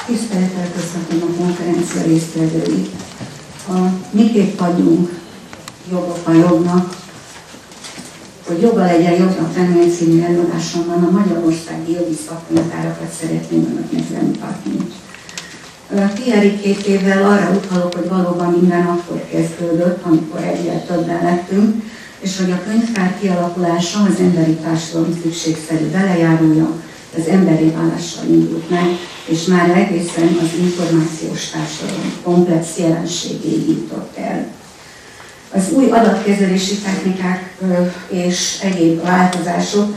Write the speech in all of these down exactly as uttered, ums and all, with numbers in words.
Tisztelettel köszöntöm a konferencia résztvevőit. A miképp vagyunk jogok a jognak, hogy joga legyen jognak lenni című előadásomban a magyarországi jogi szakkönyvtárakat szeretném önöknek bemutatni. Thierry két évvel arra utalok, hogy valóban minden akkor kezdődött, amikor egyre többen lettünk, és hogy a könyvtár kialakulása az emberi társadalom szükségszerű velejárója, az emberi válással indult meg, és már egészen az információs társadalom komplex jelenségéig jutott el. Az új adatkezelési technikák és egyéb változások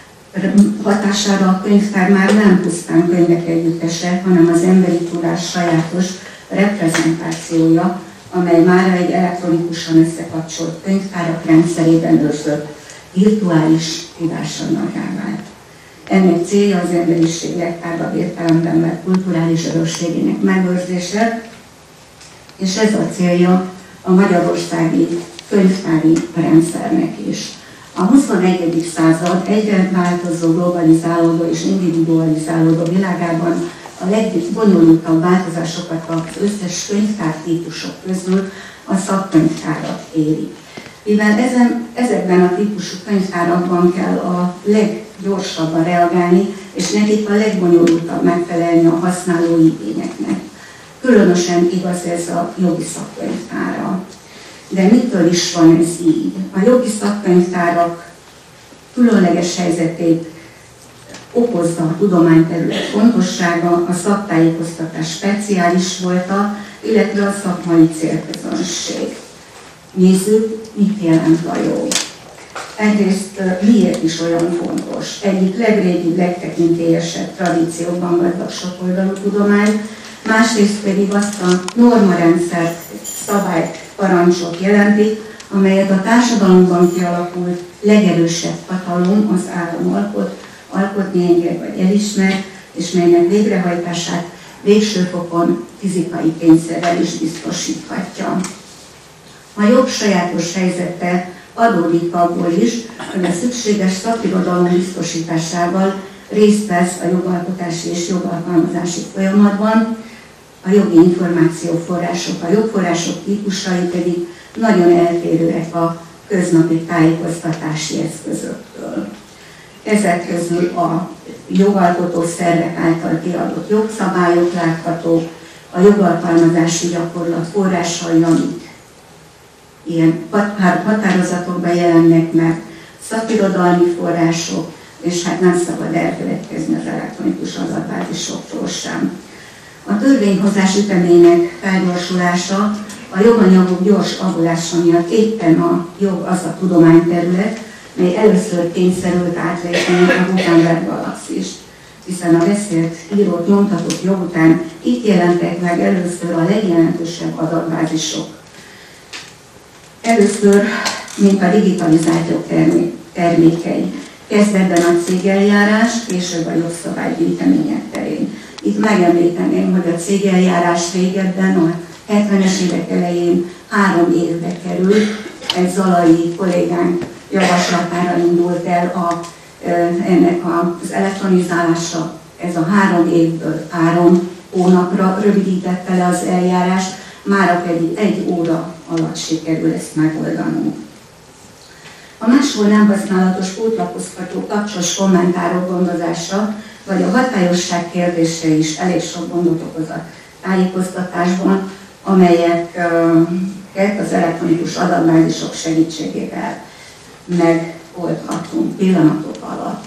hatására a könyvtár már nem pusztán könyvek együttese, hanem az emberi tudás sajátos reprezentációja, amely már egy elektronikusan összekapcsolt könyvtárak rendszerében őrzött virtuális tudásanyagá vált. Ennek célja az emberiség legtágabb értelemben vett kulturális örökségének megőrzése, és ez a célja a magyarországi könyvtári rendszernek is. A huszonegyedik század egyre változó, globalizálódó és individualizálódó világában a legbonyolultabb változásokat az összes könyvtár típusok közül a szakkönyvtárak érik. Mivel ezen, ezekben a típusú könyvtárakban kell a leggyorsabban reagálni, és nekik a legbonyolultabb megfelelni a használói igényeknek. Különösen igaz ez a jogi szakkönyvtára. De mitől is van ez így? A jogi szakkönyvtárak különleges helyzetét okozza a tudományterület fontossága, a szaktájékoztatás speciális volta, illetve a szakmai célközönség. Nézzük, mit jelent a jog. Egyrészt miért is olyan fontos? Egyik legrégibb, legtekintélyesebb tradícióban gazdag sokoldalú tudomány, másrészt pedig azt a normarendszert, szabályt, parancsot jelenti, amelyet a társadalomban kialakult legerősebb hatalom, az állam alkot, alkotni enged vagy elismer, és melynek végrehajtását végső fokon fizikai kényszerrel is biztosíthatja. A jog sajátos helyzete adódik abból is, hogy a szükséges szakirodalom biztosításával részt vesz a jogalkotási és jogalkalmazási folyamatban, a jogi információforrások, a jogforrások típusai pedig nagyon eltérőek a köznapi tájékoztatási eszközöktől. Ezek közül a jogalkotó szervek által kiadott jogszabályok láthatók, a jogalkalmazási gyakorlat forrásai, amik ilyen határozatokban jelennek meg, szakirodalmi források, és hát nem szabad elfeledkezni az elektronikus adatbázisoktól sem. A törvényhozás ütemének felgyorsulása, a joganyagok gyors avulása miatt éppen a jog az a tudományterület, mely először kényszerült átlépni a Gutenberg galaxist, hiszen a beszélt, írott, nyomtatott jog után itt jelentek meg először a legjelentősebb adatbázisok. Először, mint a digitalizált jog termékei, kezdetben a cégeljárás, később a jogszabálygyűjtemények terén. Itt megemlíteném, hogy a cégeljárás régebben, a hetvenes évek elején három évbe került, egy Zalai kollégánk javaslatára indult el a, ennek az elektronizálása, ez a három évből három hónapra rövidítette le az eljárás, mára pedig egy óra alatt sikerül ezt megoldanunk. A máshol nem használatos pótlapozható kapcsos kommentárok gondozása, vagy a hatályosság kérdése is elég sok gondot okoz a tájékoztatásban, amelyeket az elektronikus adatbázisok segítségével megoldhatunk pillanatok alatt.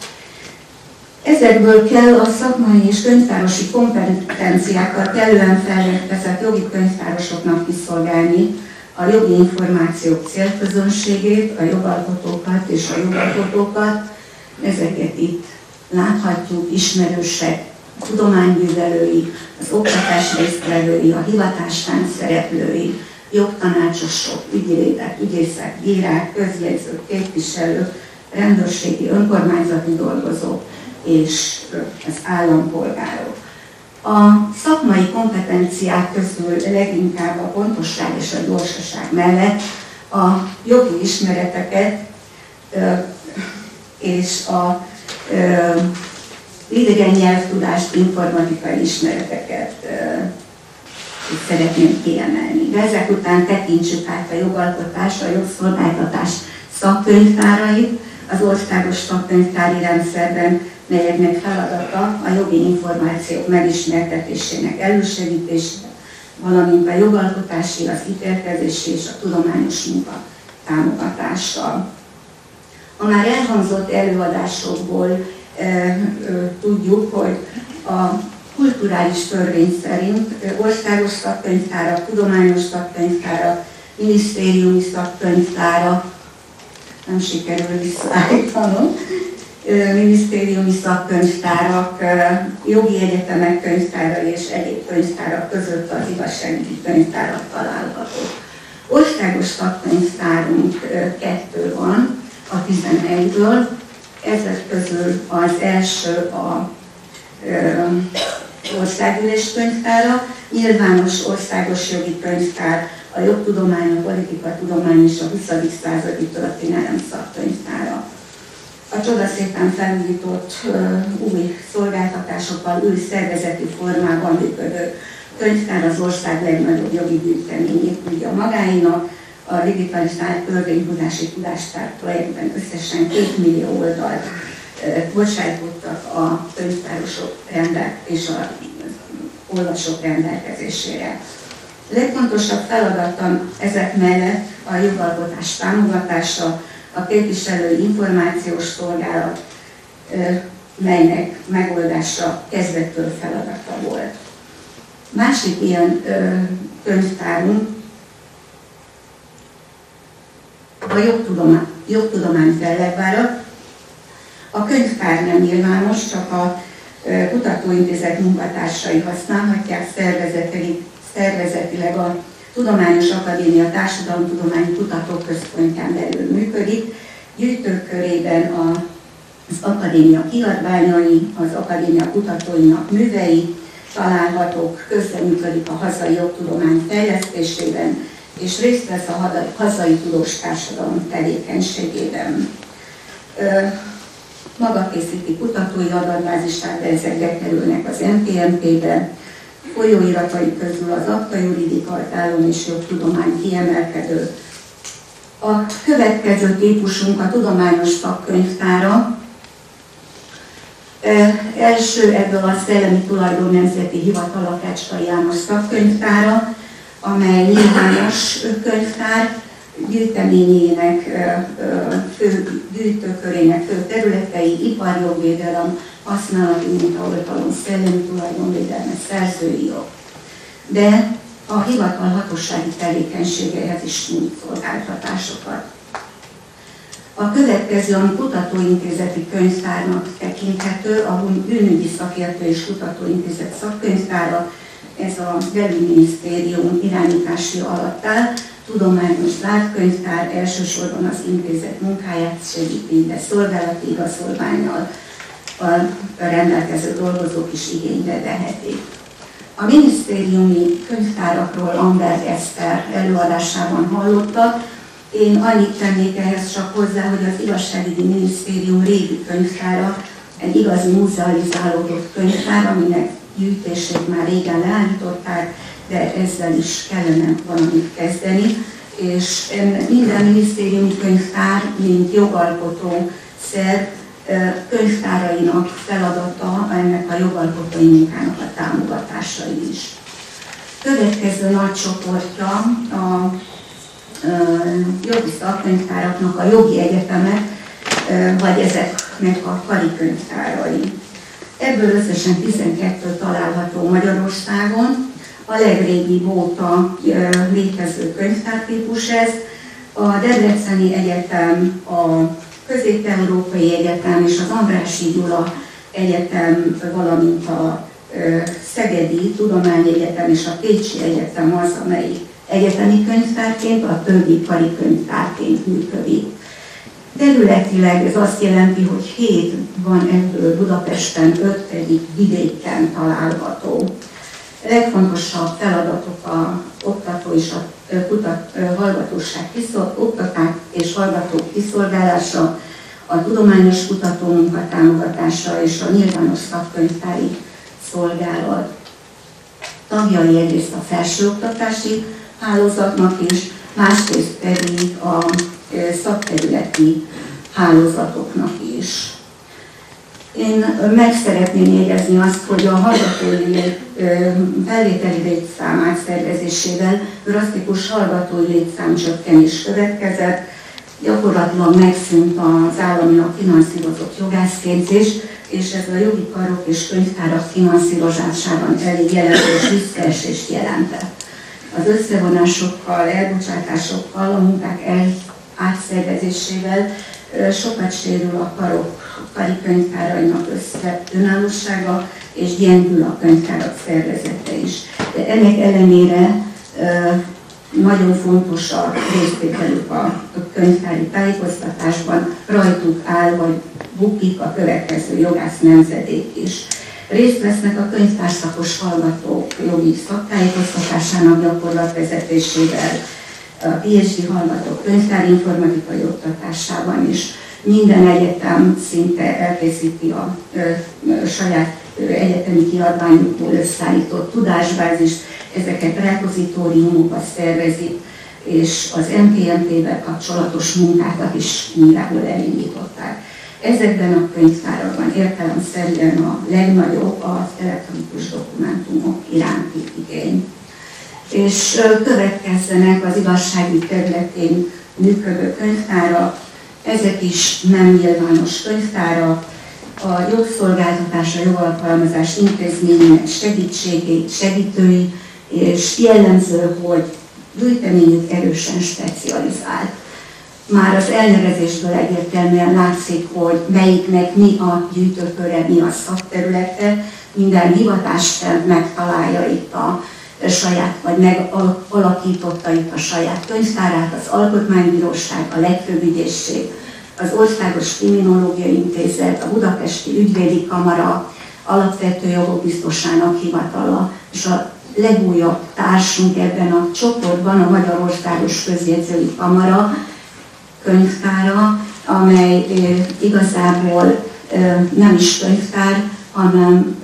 Ezekből kell a szakmai és könyvtárosi kompetenciákkal kellően felvett jogi könyvtárosoknak kiszolgálni a jogi információk célközönségét, a jogalkotókat és a jogalkotókat. Ezeket itt láthatjuk, ismerősek, a tudományművelői, az oktatás résztvevői, a hivatástánc szereplői, jogtanácsosok, ügyvédek, ügyészek, bírák, közjegyzők, képviselők, rendőrségi, önkormányzati dolgozók és az állampolgárok. A szakmai kompetenciák közül leginkább a pontosság és a gyorsaság mellett a jogi ismereteket és a idegen nyelvtudást, informatikai ismereteket szeretném kiemelni. De ezek után tekintsük át a jogalkotás, a jogszolgáltatás szakkönyvtárait az országos szakkönyvtári rendszerben, melyeknek feladata a jogi információk megismertetésének elősegítése, valamint a jogalkotási, az ítélkezési és a tudományos munka támogatása. A már elhangzott előadásokból e, e, tudjuk, hogy a kulturális törvény szerint országos szakkönyvtárak, tudományos szakkönyvtárak, minisztériumi szakkönyvtárak, nem sikerül visszaállítanom, minisztériumi szakkönyvtárak, jogi egyetemek könyvtárai és egyéb könyvtárak között az igazságügyi könyvtárak találhatók. Országos szakkönyvtárunk kettő van a tizenegyből, ezek közül az első a országgyűlés könyvtára, nyilvános országos jogi könyvtár, a jogtudomány, a politikatudomány és a huszadik századi történelem szakkönyvtára. A csodaszépen felújított új szolgáltatásokkal, új szervezeti formában működő könyvtár az ország legnagyobb jogi gyűjteményét tudja magáinak. A digitalizált törvényhozási tudástár projektben összesen két millió oldalt bocsájtottak a könyvtárosok rendel és a olvasók rendelkezésére. Legfontosabb feladata ezek mellett a jogalkotás támogatása, a képviselői információs szolgálat, melynek megoldása kezdettől feladata volt. Másik ilyen könyvtárunk a jogtudomány, jogtudomány Fellegvára. A könyvtár nem nyilvános, csak a kutatóintézet munkatársai használhatják, szervezetileg, szervezetileg a Tudományos Akadémia Társadalomtudományi Kutatóközpontján belül működik. Gyűjtők körében az akadémia kiadványai, az akadémia kutatóinak művei találhatók, közreműködik a hazai jogtudomány fejlesztésében, és részt vesz a hazai tudós társadalom tevékenységében. Maga készíti kutatói adatbázisát, de ezek bekerülnek az em té em pé-be. Folyóiratai közül az Acta Juridika, az Állam és Jogtudomány kiemelkedő. A következő típusunk a tudományos szakkönyvtára. E, első ebből a Szellemi Tulajdon Nemzeti Hivatal a Kecska János szakkönyvtára, amely nyilvános könyvtár, gyűjteményének, fő, gyűjtőkörének fő területei, iparjogvédelem, használati munkaoltalom, szellemi tulajdonvédelme, szerzői jog. De a hivatal hatósági tevékenységeihez is nyújt szolgáltatásokat. A következő a kutatóintézeti könyvtárnak tekinthető, a Bűnügyi Szakértő és Kutatóintézet szakkönyvtára, ez a belügyminisztérium irányítási alatt áll, tudományos zártkönyvtár, elsősorban az intézet munkáját segíti, de szolgálati igazolvánnyal a rendelkező dolgozók is igénybe vehetik. A minisztériumi könyvtárakról Amberg Eszter előadásában hallottak. Én annyit tennék ehhez csak hozzá, hogy az Igazságügyi Minisztérium régi könyvtára egy igazi muzealizálódott könyvtár, aminek gyűjtését már régen leállították, de ezzel is kellene valamit kezdeni, és minden minisztériumi könyvtár, mint jogalkotó szerv, könyvtárainak feladata ennek a jogalkotói munkának a támogatásai is. Következő nagy csoportja a jogi szakkönyvtáraknak a jogi egyetemek, vagy ezeknek a karikönyvtárai. Ebből összesen tizenkettő található Magyarországon, a legrégibb óta létező könyvtártípus ez. A Debreceni Egyetem, a Közép-Európai Egyetem és az Andrássy Gyula Egyetem, valamint a Szegedi Tudományegyetem és a Pécsi Egyetem az, amelyik egyetemi könyvtárként, a többi karikönyvtárként működik. Területileg ez azt jelenti, hogy hét van ebből Budapesten, öt pedig vidéken található. Legfontosabb feladatok a oktató és a kutat, hallgatóság kiszol, oktaták és hallgatók kiszolgálása, a tudományos kutatómunka támogatása és a nyilvános szakkönyvtári szolgálat tagjai egyrészt a felsőoktatási hálózatnak is, másrészt pedig a szakterületi hálózatoknak is. Én meg szeretném jegyezni azt, hogy a hallgatói felvételi létszám átszervezésével drasztikus hallgatói létszámcsökkenés következett, gyakorlatilag megszűnt az államilag finanszírozott jogászképzés, és ez a jogi karok és könyvtárak finanszírozásában elég jelentős visszaesést jelentett. Az összevonásokkal, elbocsátásokkal, a munkák el átszervezésével sokat sérül a karok kari könyvtárainak össze önállósága, és gyengül a könyvtárak szervezete is. De ennek ellenére nagyon fontos a részvételük a könyvtári tájékoztatásban, rajtuk áll vagy bukik a következő jogász nemzedék is. Részt vesznek a könyvtárszakos hallgatók jogi szaktájékoztatásának gyakorlatvezetésével, a PhD hallgatók könyvtári informatikai oktatásában is. Minden egyetem szinte elkészíti a ö, ö, saját ö, egyetemi kiadványukból összeállított tudásbázist, ezeket repozitóriumokba szervezik, és az em té em té-vel kapcsolatos munkákat is nyilvából elindították. Ezekben a könyvtárakban értelemszerűen a legnagyobb az elektronikus dokumentumok iránti igény. És következzenek az igazságügy területén működő könyvtárak, ezek is nem nyilvános könyvtárak, a jogszolgáltatás, a jogalkalmazás intézményének segítségét, segítői, és jellemző, hogy gyűjteményük erősen specializált. Már az elnevezésből egyértelműen látszik, hogy melyiknek mi a gyűjtőköre, mi a szakterülete, minden hivatást megtalálja itt a saját, vagy megalakította itt a saját könyvtárát, az Alkotmánybíróság, a legfőbb ügyészség, az Országos Kriminológiai Intézet, a Budapesti Ügyvédi Kamara, Alapvető Jogok Biztosának hivatala, és a legújabb társunk ebben a csoportban a Magyarországos Közjegyzői Kamara könyvtára, amely igazából nem is könyvtár, hanem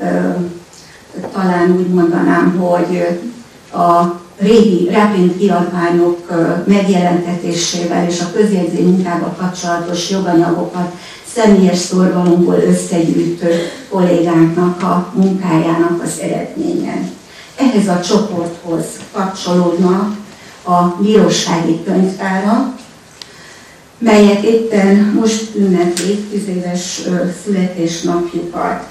talán úgy mondanám, hogy a régi reprint kiadványok megjelentetésével és a közjegyző munkával kapcsolatos joganyagokat személyes szorgalomból összegyűjtő kollégánknak a munkájának az eredménye. Ehhez a csoporthoz kapcsolódnak a bírósági könyvtárak, melyek éppen most ünneplik tíz éves születésnapjukat.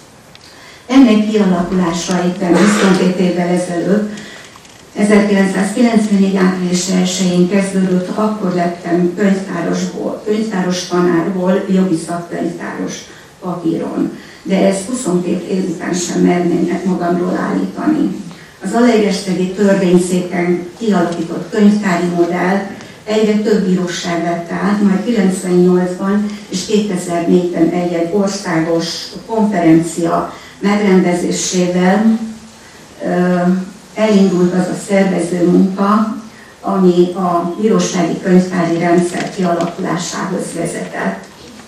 Ennek kialakulása éppen huszonkettő évvel ezelőtt, ezerkilencszázkilencvennégy. április elsején kezdődött, akkor lettem könyvtárosból, könyvtáros tanárból jogi szakkönyvtáros papíron. De ezt huszonkettő év után sem merném magamról állítani. Az Zalaegerszegi törvényszéken kialakított könyvtári modell egyre több bíróság vette át, majd kilencvennyolcban és kétezer-négyben egy-egy országos konferencia megrendezésével elindult az a szervező munka, ami a bírósági könyvtári rendszer kialakulásához vezetett.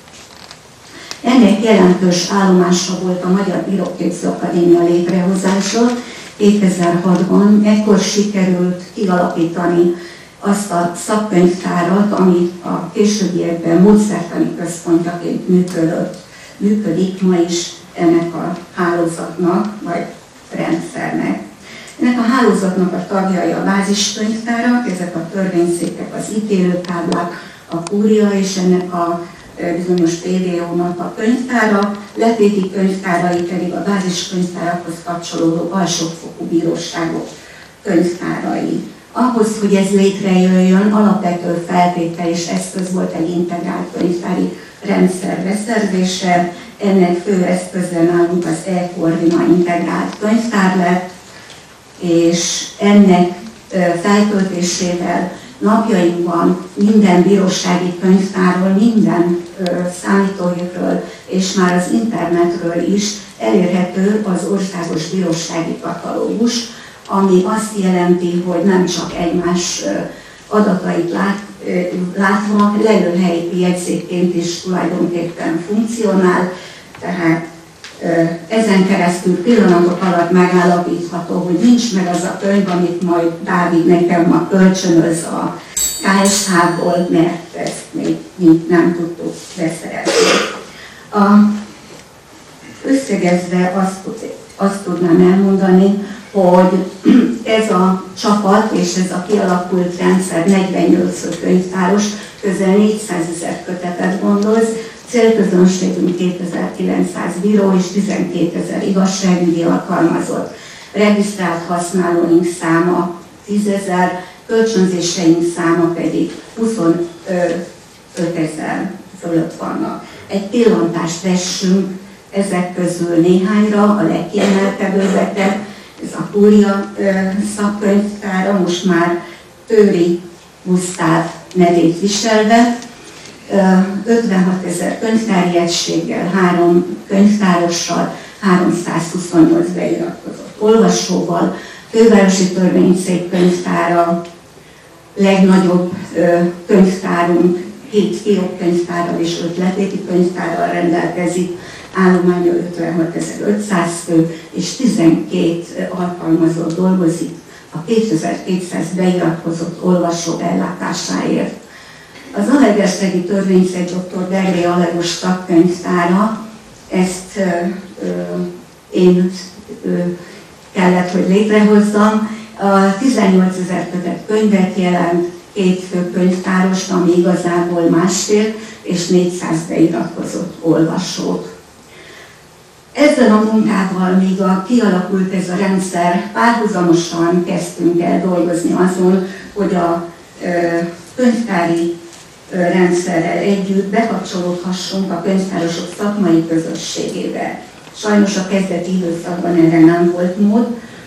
Ennek jelentős állomása volt a Magyar Bíróképző Akadémia létrehozása kétezer-hatban, ekkor sikerült kialakítani azt a szakkönyvtárat, ami a későbbiekben módszertani központjaként működött, működik ma is ennek a hálózatnak, vagy rendszernek. Ennek a hálózatnak a tagjai a báziskönyvtárak, ezek a törvényszékek, az ítélőtáblák, a kúria és ennek a bizonyos pé dé ó-nak a könyvtára, letéti könyvtárai pedig a báziskönyvtárakhoz kapcsolódó alsófokú bíróságok könyvtárai. Ahhoz, hogy ez létrejöjjön, alapvető feltétel és eszköz volt egy integrált könyvtári rendszer beszerzése. Ennek fő eszköze nálunk az e-Koordina integrált könyvtár lett, és ennek feltöltésével napjainkban minden bírósági könyvtárról, minden számítógépről és már az internetről is elérhető az országos bírósági katalógus, ami azt jelenti, hogy nem csak egymás adatait lát, látva lelőhelyi jegyzékként is tulajdonképpen funkcionál, tehát ezen keresztül pillanatok alatt megállapítható, hogy nincs meg az a könyv, amit majd Dávid nekem ma kölcsönöz a ká es há-ból, mert ezt még mi nem tudtuk beszerezni. A, összegezve azt, azt tudnám elmondani, hogy ez a csapat és ez a kialakult rendszer negyvennyolc könyvtáros, közel négyszázezer kötetet gondoz, célközönségünk kétezer-kilencszáz bíró és tizenkétezer igazságügyi alkalmazott, regisztrált használóink száma tízezer, kölcsönzéseink száma pedig huszonötezer fölött vannak. Egy pillantást vessünk ezek közül néhányra, a legkiemelkedőbbeket, ez a Kúria szakkönyvtára, most már Tőri Gusztáv nevét viselve, ötvenhatezer könyvtári egységgel, három könyvtárossal, háromszázhuszonnyolc beiratkozott olvasóval, Fővárosi Törvényszék könyvtára, legnagyobb könyvtárunk, hét kiokkönyvtárral és öt letéti könyvtárral rendelkezik, állománya ötvenhatezer-ötszáz fő, és tizenkét alkalmazott dolgozik a kétezer-kétszáz beiratkozott olvasó ellátásáért. Az Zalaegerszegi Törvényszék doktor Degré Alajos szakkönyvtára, ezt ö, ö, én ö, kellett, hogy létrehozzam. A tizennyolcezer kötet könyvet jelent, két fő könyvtárost, ami igazából másfél, és négyszáz beiratkozott olvasót. Ezzel a munkával, míg a, kialakult ez a rendszer, párhuzamosan kezdtünk el dolgozni azon, hogy a ö, könyvtári ö, rendszerrel együtt bekapcsolódhassunk a könyvtárosok szakmai közösségébe. Sajnos a kezdeti időszakban erre nem volt mód.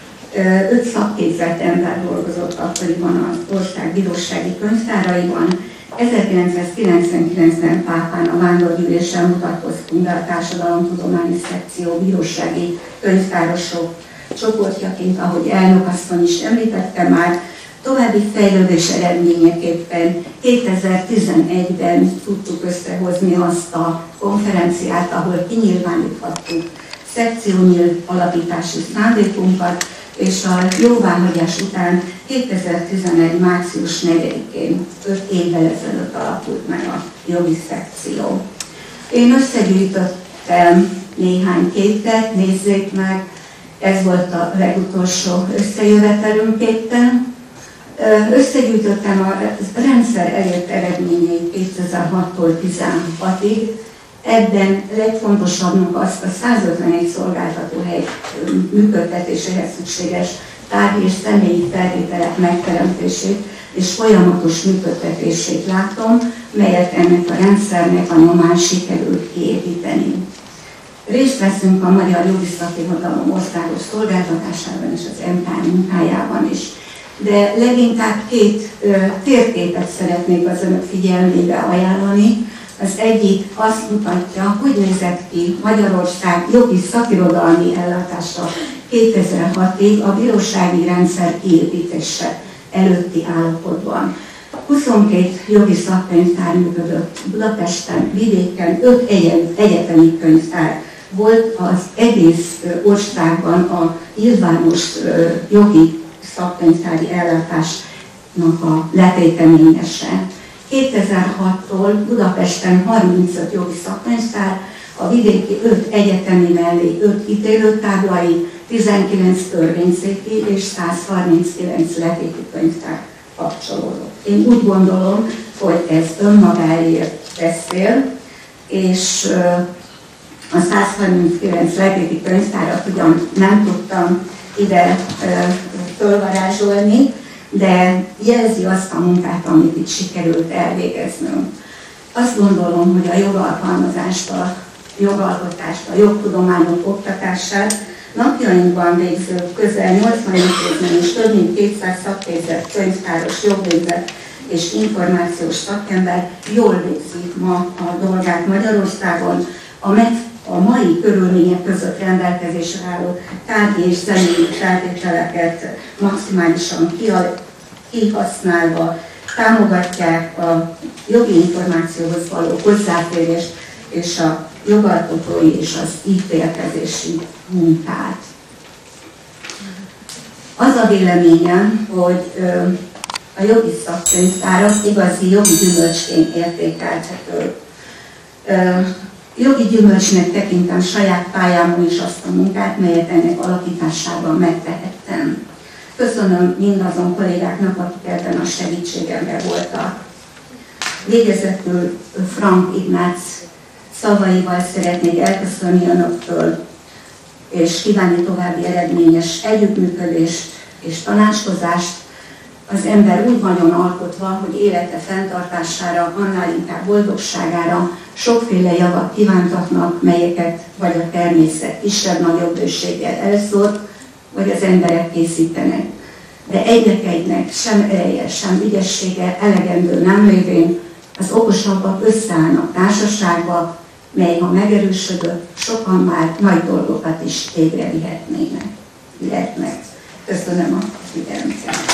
Öt szakképzett ember dolgozott akkoriban az ország bírósági könyvtáraiban. ezerkilencszázkilencvenkilencben Pápán a vándorgyűlésen mutatkoztunk be a társadalomtudományi szekció bírósági könyvtárosok csoportjaként, ahogy elnökasszony is említette már. További fejlődés eredményeképpen kétezer-tizenegyben tudtuk összehozni azt a konferenciát, ahol kinyilváníthattuk szekciónyílt alapítási szándékunkat, és a jóváhagyás után kétezer-tizenegy. március negyedikén, öt évvel ezelőtt alakult meg a jogi szekció. Én összegyűjtöttem néhány képet, nézzék meg, ez volt a legutolsó összejövetelünk éppen. Összegyűjtöttem a rendszer elért eredményeit kétezer-hattól tizenhatig. Ebben legfontosabbnak azt a százötvenegy szolgáltatóhely működtetéséhez szükséges tárgyi és személyi feltételek megteremtését és folyamatos működtetését látom, melyet ennek a rendszernek a nyomán sikerült kiépíteni. Részt veszünk a Magyar Jogi Szakirodalom országos szolgáltatásában és az em ká munkájában is. De leginkább két ö, térképet szeretnék az önök figyelmébe ajánlani. Az egyik azt mutatja, hogy nézett ki Magyarország jogi szakirodalmi ellátása kétezer-hatig a bírósági rendszer kiépítése előtti állapotban. huszonkét jogi szakkönyvtár működött Budapesten, vidéken, öt egyetemi könyvtár volt az egész országban a nyilvános jogi szakkönyvtári ellátásnak a letéteményese. kétezer-hattól Budapesten harmincöt jogi szakkönyvtár, a vidéki öt egyetemi mellé öt ítélőtáblai, tizenkilenc törvényszéki és száz harminckilenc letéti könyvtár kapcsolódott. Én úgy gondolom, hogy ez önmagáért beszél, és a száz harminckilenc letéti könyvtárat ugyan nem tudtam ide fölvarázsolni, de jelzi azt a munkát, amit itt sikerült elvégeznünk. Azt gondolom, hogy a jogalkalmazást, a jogalkotást, a jogtudományok oktatását napjainkban végző közel nyolcvan intézmény és több mint kétszáz szakképzett könyvtáros, jogvédett és információs szakember jól végzi ma a dolgát Magyarországon. A, meg, a mai körülmények között rendelkezésre álló tárgyi és személyi feltételeket maximálisan kihasználva támogatják a jogi információhoz való hozzáférést és a jogalkotói és az ítélkezési munkát. Az a véleményem, hogy a jogi szakkönyvtárat igazi jogi gyümölcsként értékelhető. Jogi gyümölcsnek tekintem saját pályámon is azt a munkát, melyet ennek alakításában megtehettem. Köszönöm mindazon kollégáknak, akik ebben a segítségemre voltak. Végezetül Frank Ignác szavaival szeretnék elköszönni önöktől, és kívánni további eredményes együttműködést és tanácskozást. Az ember úgy vagyon alkotva, hogy élete fenntartására, annál inkább boldogságára sokféle javat kívántatnak, melyeket vagy a természet kisebb-nagyobb bőséggel elszórt, vagy az emberek készítenek. De egynek-egynek sem ereje, sem ügyessége elegendő nem lévén az okosabbak összeállnak társaságba, mely ha megerősödött, sokan már nagy dolgokat is végre vihetnének. Vihetnek. Köszönöm a figyelmet.